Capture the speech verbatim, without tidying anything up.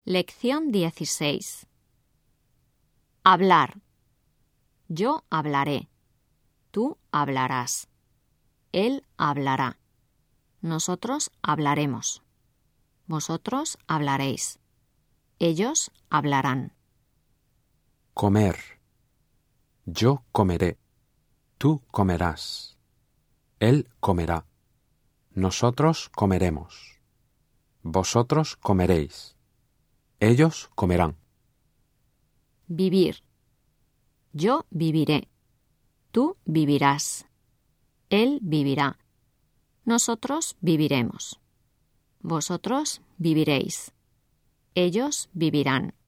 Lección dieciséis. Hablar. Yo hablaré. Tú hablarás. Él hablará. Nosotros hablaremos. Vosotros hablaréis. Ellos hablarán. Comer. Yo comeré. Tú comerás. Él comerá. Nosotros comeremos. Vosotros comeréis. Ellos comerán. Vivir. Yo viviré. Tú vivirás. Él vivirá. Nosotros viviremos. Vosotros viviréis. Ellos vivirán.